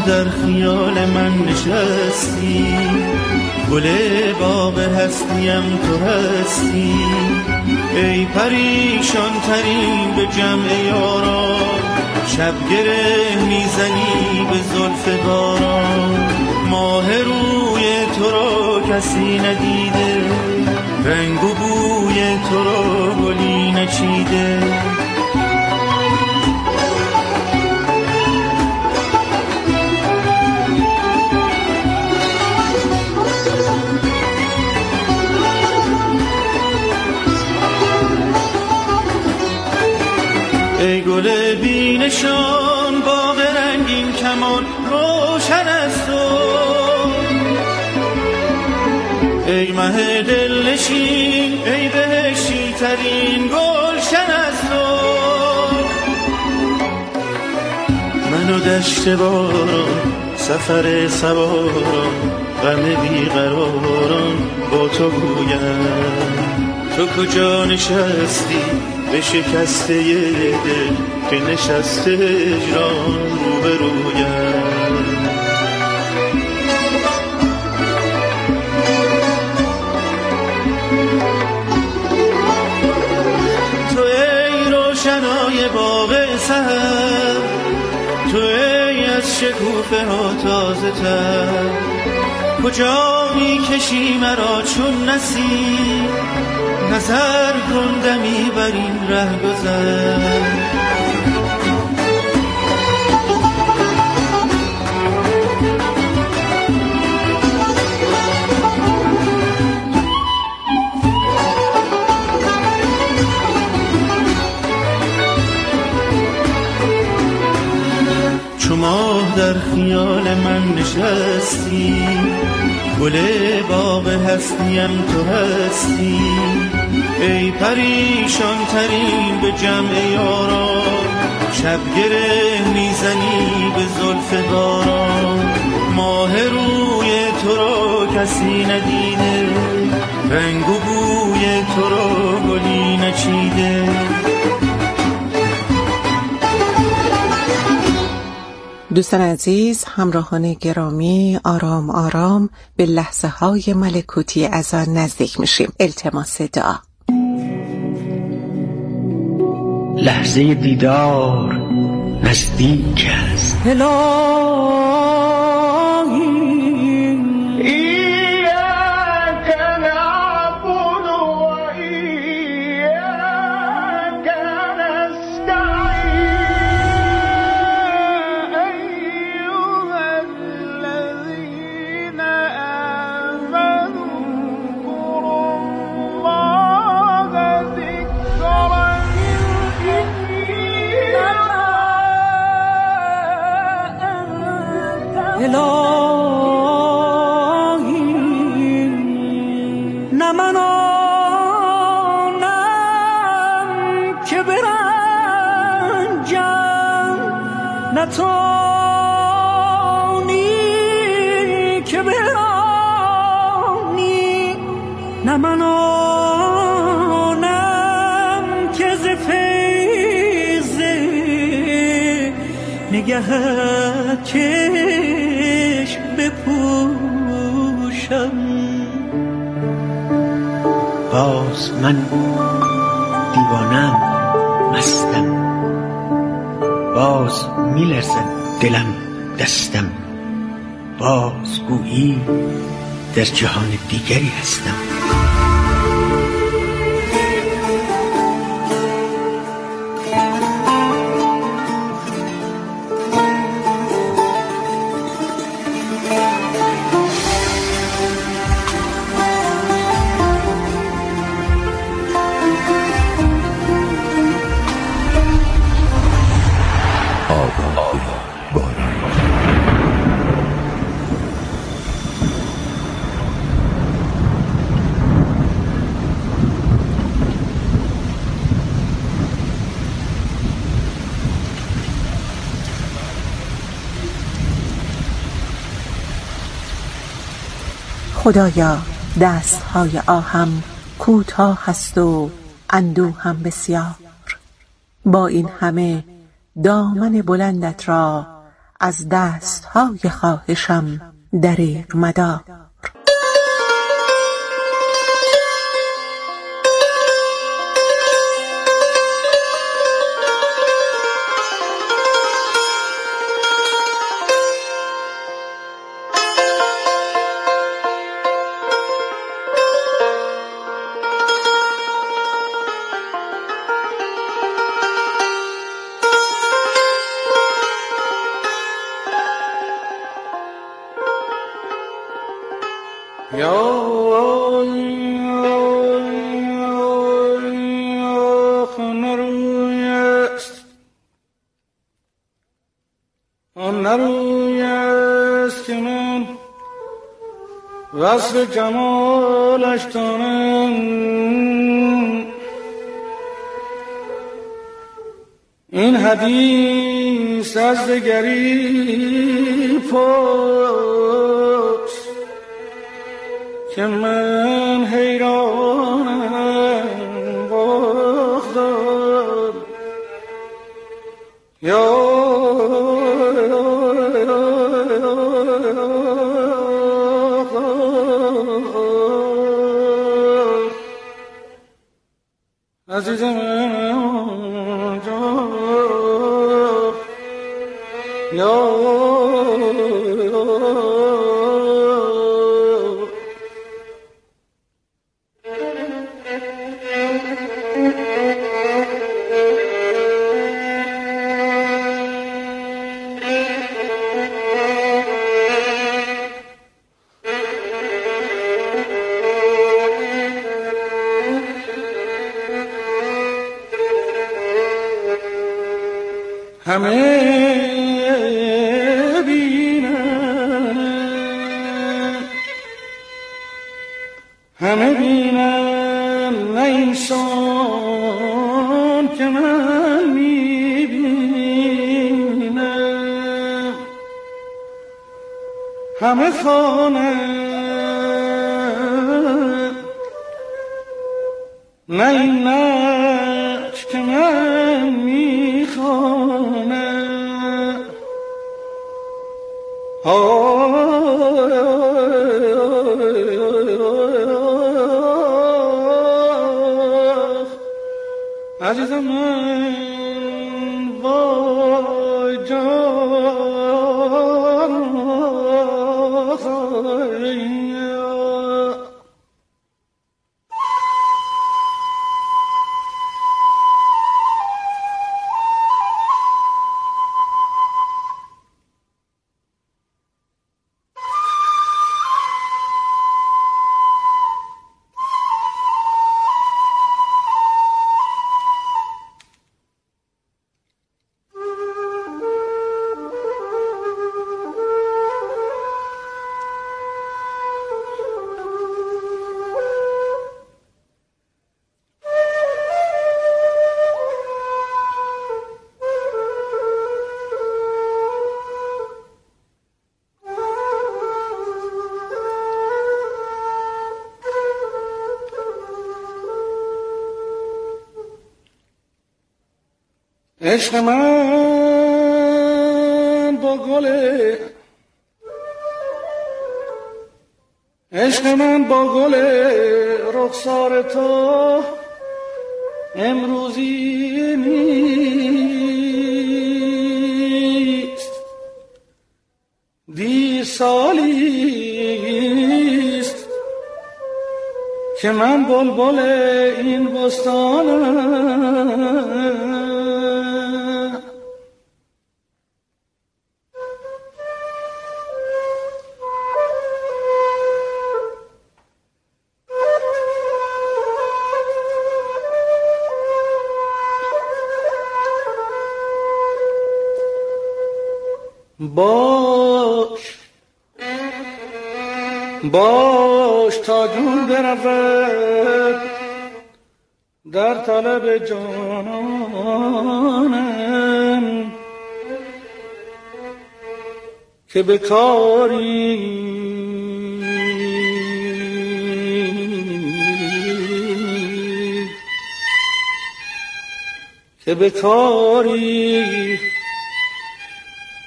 در خیال من نشستی، گل باغ هستیم تو هستی. ای پریشان ترین به جمع یاران، شب گره میزنی به زلف باران. ماه روی تو را کسی ندیده، رنگ و بوی تو را گلی نچیده. ای گل بی نشان، باغ رنگین کمان روشن است تو. ای مه دل نشین، ای بهشتی ترین گلشن است تو. من و دشت باران، سفر سواران، غم بیقراران با تو گویم. تو کجا نشستی به شکسته دل که نشسته هجران روبرویم. تو ای روشنای باغ سحر، تو ای از شکوفه ها تازه تر. کجا میکشی مرا چون نسیم، نظر کن دمی بر این ره گذر. چو ماه در خیال من نشستی، گل باغ هستیم تو هستی. ای پریشان ترین به جمع یاران، شب گره میزنی به زلف باران. ماه روی تو را کسی ندیده، رنگ و بوی تو را گلی نچیده. دوستان عزیز، همراهان گرامی، آرام آرام به لحظه های ملکوتی از آن نزدیک میشیم. التماس دعا. لحظه دیدار نزدیک است. نتونی که برانی، نه من آنم که ز فیض نگهت چشم بپوشم. باز من دیوانم، مستم، باز میلرزد دلم دستم. باز گویی در جهان دیگری هستم. خدایا، دستهای آهم کوتاه است و اندوهم بسیار. با این همه دامن بلندت را از دستهای خواهشم دریغ مدار. وصف جمالش دانم، این حدیث از دگری پرس که من حیرانم بغداد. یا عزیز من آنجا، یا همه بینن نه انسان که من میبینم، همه خوانن نه این نقش که من میخوانم. عزیزم من وای جان، عشق من با گله، عشق من با گل رخسار تو امروزی نیست، دی سالیست که من بلبل این بستانم. باش تا جون برود در طلب جانانم که بکاری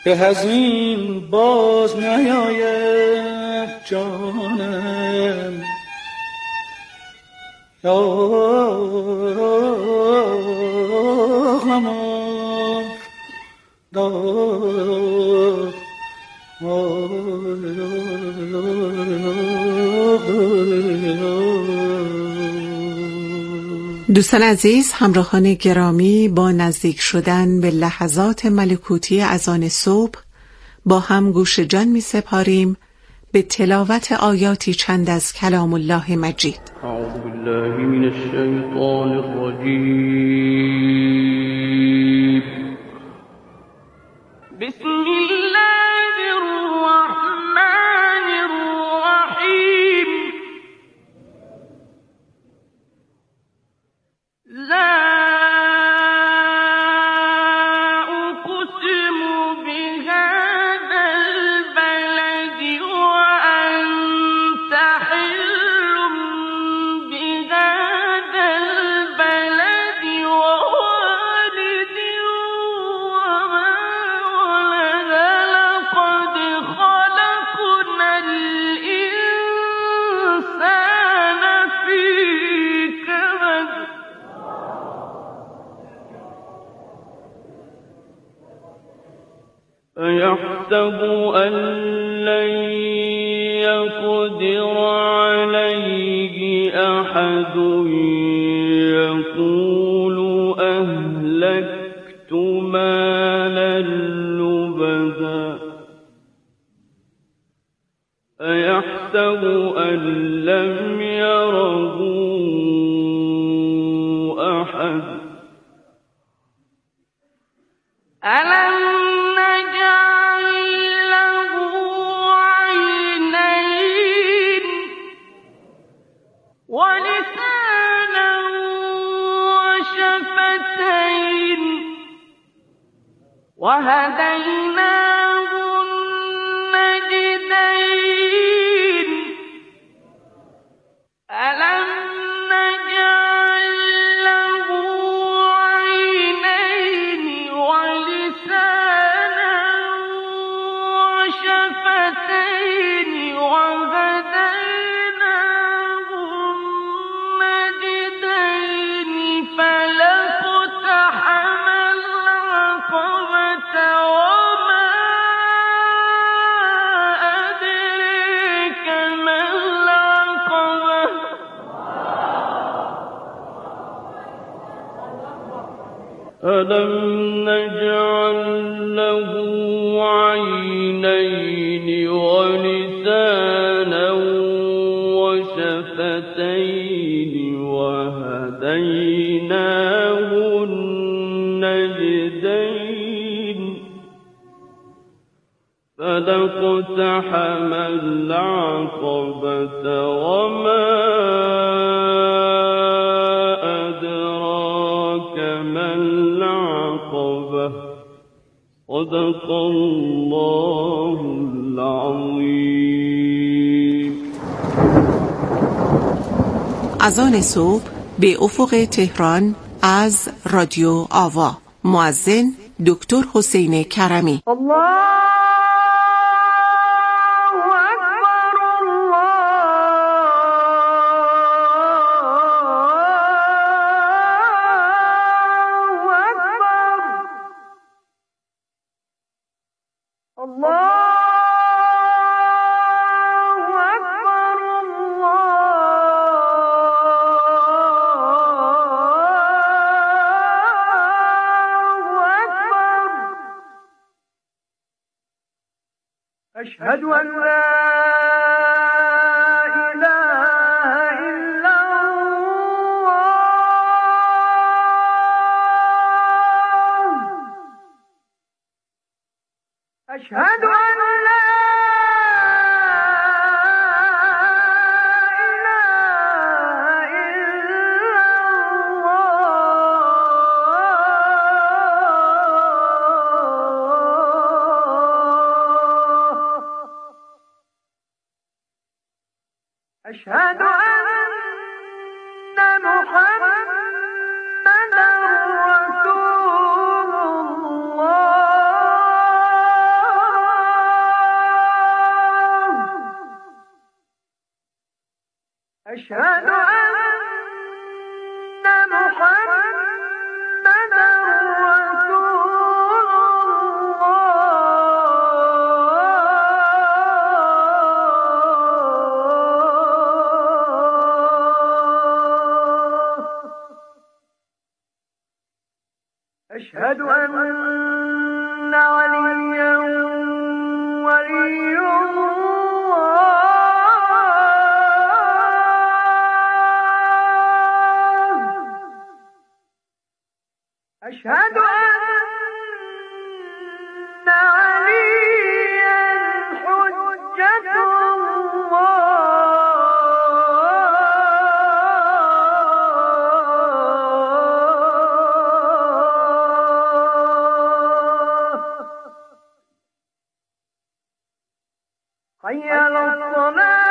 به از این باز نیاید جانم غمان داد دوستان عزیز، همراهان گرامی، با نزدیک شدن به لحظات ملکوتی اذان صبح با هم گوش جان می سپاریم به تلاوت آیاتی چند از کلام الله مجید. اعوذ بالله من الشیطان الرجیم. بسم الله الرحمن الرحیم. لا أقسم بهذا البلد وأنت حل بهذا البلد ووالد وما ولد لقد خلقنا الإنسان في كبد أيحسب أن لن يقدر عليه أحد يقول أهلكت مالا لبدا أيحسب أن لم يره أحد ألم نجعل له عينين ولسانا وشفتين وهديناه النجدين ألم نجعل له عينين ولسانا وشفتين وهديناه النجدين فلاقتحم العقبة وما أدريك ما العقبة ألم نجعل له عينين ولسانا وشفتين وهديناه النجدين فلاقتحم العقبة وما أدراك ما العقبة صدق الله العظيم. اذان صبح به افق تهران از رادیو آوا. مؤذن دکتر حسین کرمی. الله أكبر الله أكبر الله أكبر الله أكبر. أشهد أن لا إله إلا الله. أشهد أن لا إله إلا الله. أشهد أن محمدا رسول الله. أشهد أن عليا ولي الله أشهد أن عليا حجة حي على الصلاة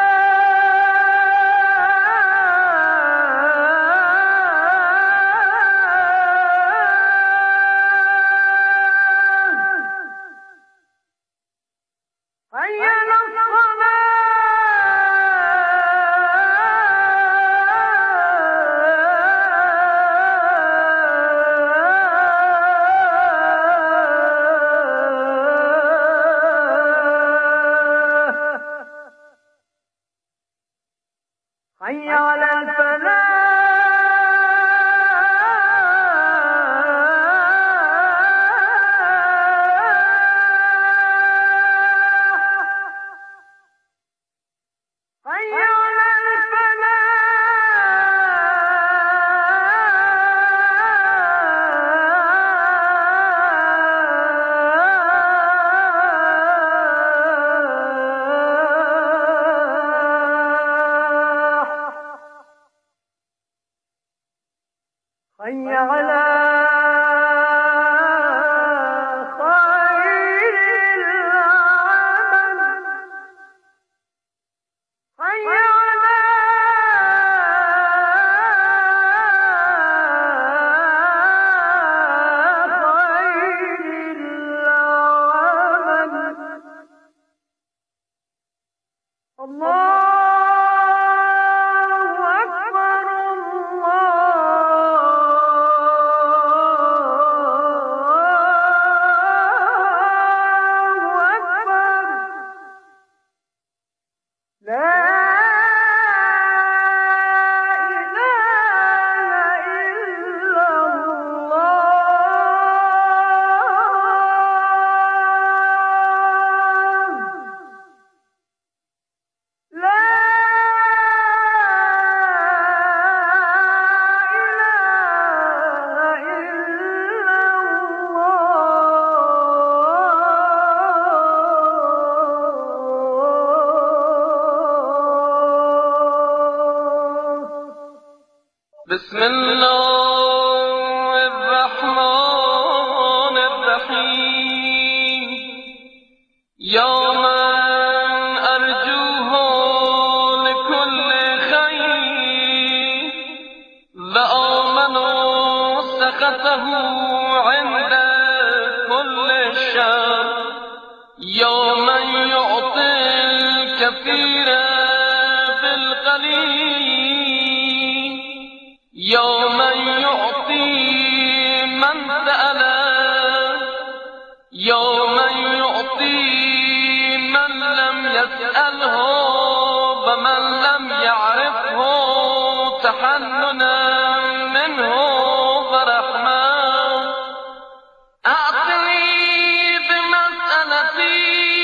حي على حي على الفلاح حي على حي على خير العمل حي على خير العمل الله أكبر بسم الله الرحمن الرحيم يا من أرجوه لكل خير وآمن سخطه عند كل شر يا من يعطي الكثير بالقليل يا من يعطي من سأل يا من يعطي من لم يسأله ومن لم يعرفه تحننا منه ورحمة أعطني بمسألتي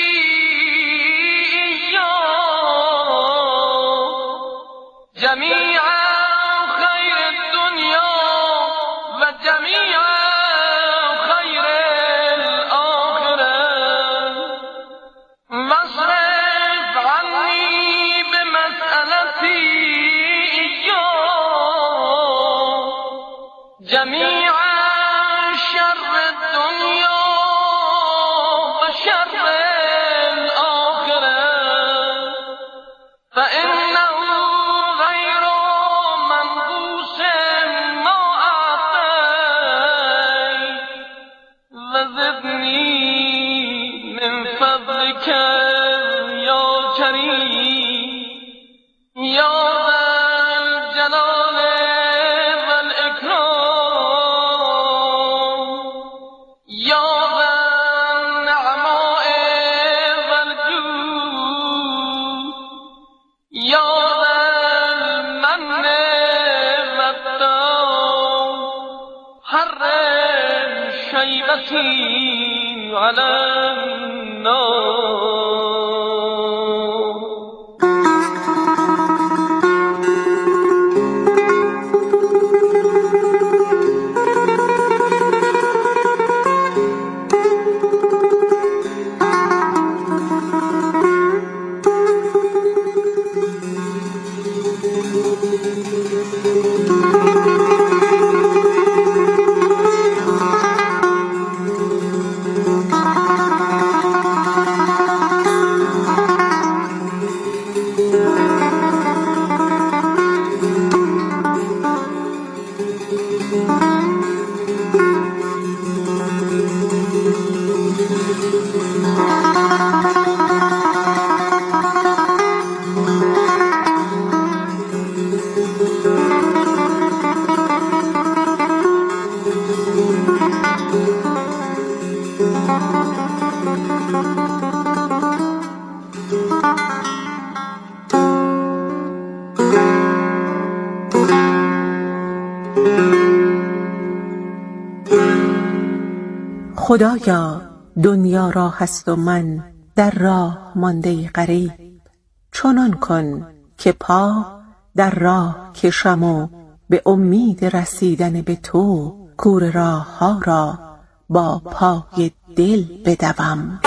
شیبتی علی النار. خدایا دنیا راه است و من در راه مانده غریب، چنان کن که پا در راه کشم و به امید رسیدن به تو کور راه ها را با پای دل بدوم.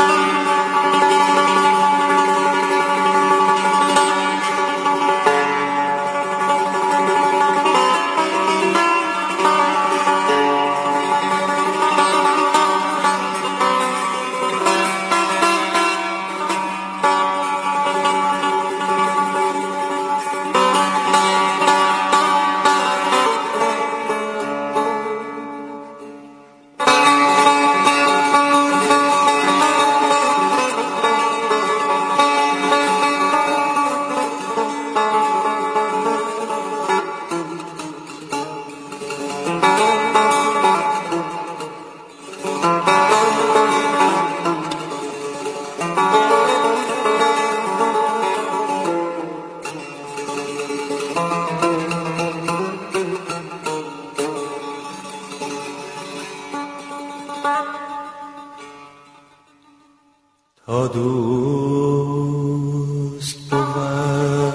تا دوست بود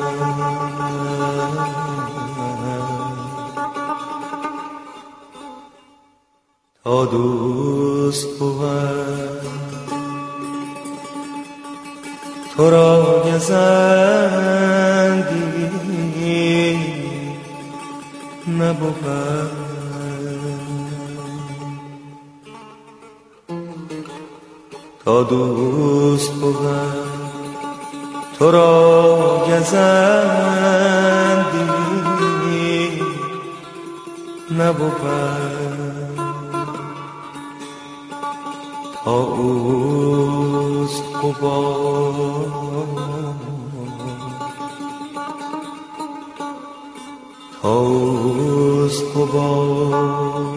تا دوست بود تو را گزندی نبود تا دوست بود تو را گزندی نبود تا اوست قبا تا اوست قبا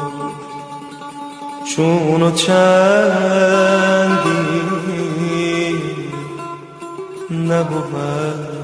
چون و چندی نبود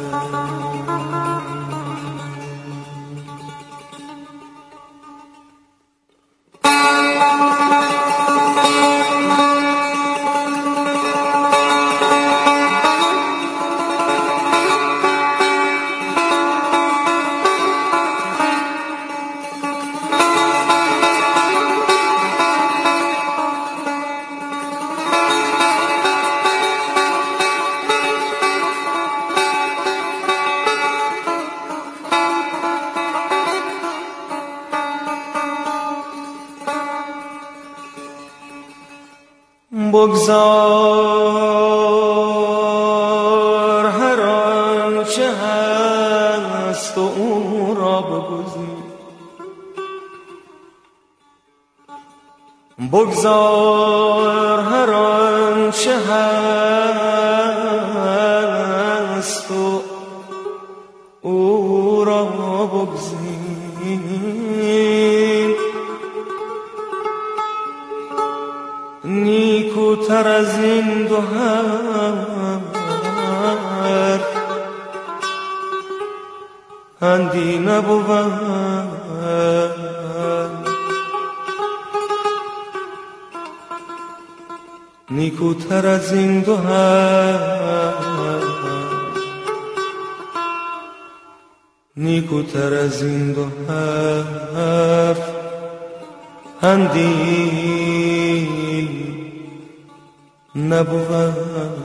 بگذار هر آنچه هست و او را بگزین بگذار هر آنچه هست و او را بگزین نیکوتر از این دو حرف اندی نبود نیکوتر از این دو حرف، نیکوتر از این دو حرف اندی نبود.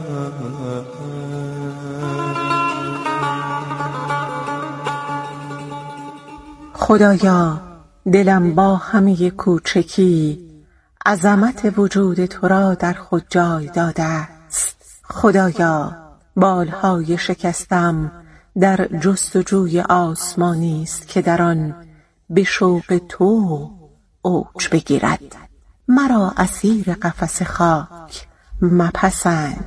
خدایا دلم با همه کوچکی عظمت وجود تو را در خود جای داده است. خدایا بالهای شکستم در جستجوی آسمانی است که در آن به شوق تو اوج بگیرد. مرا اسیر قفس خاک مپسند.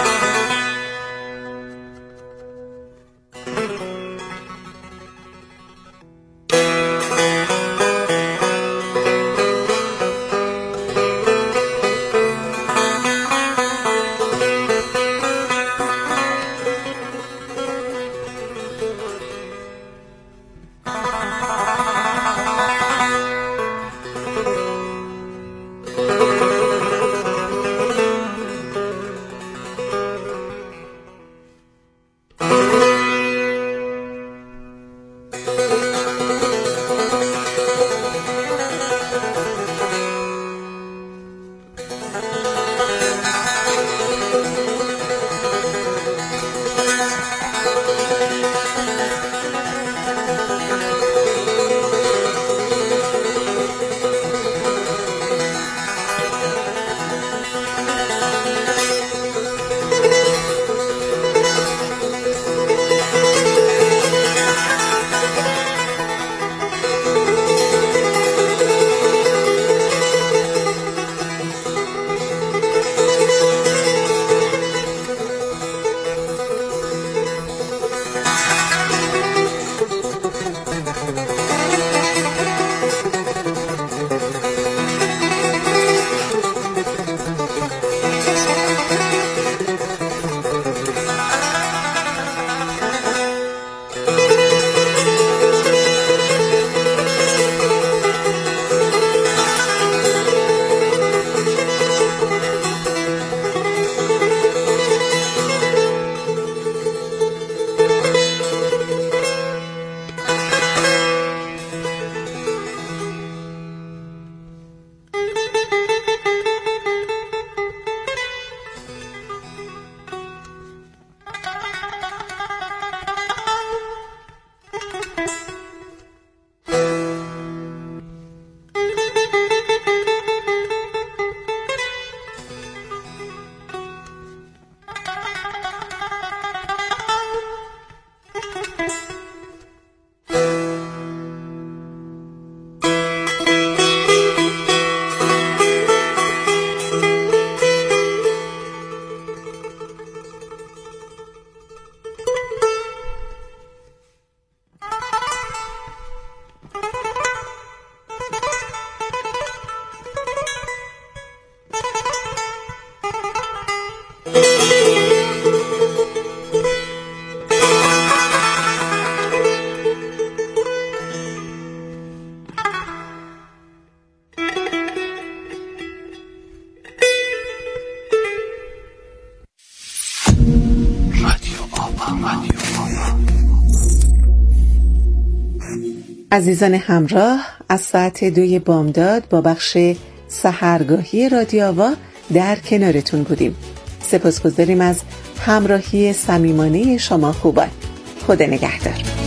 عزیزان همراه، از ساعت 2 بامداد با بخش سحرگاهی رادیو آوا در کنارتون بودیم. سپاسگزاریم از همراهی صمیمانه شما خوبان. خدا نگهدار.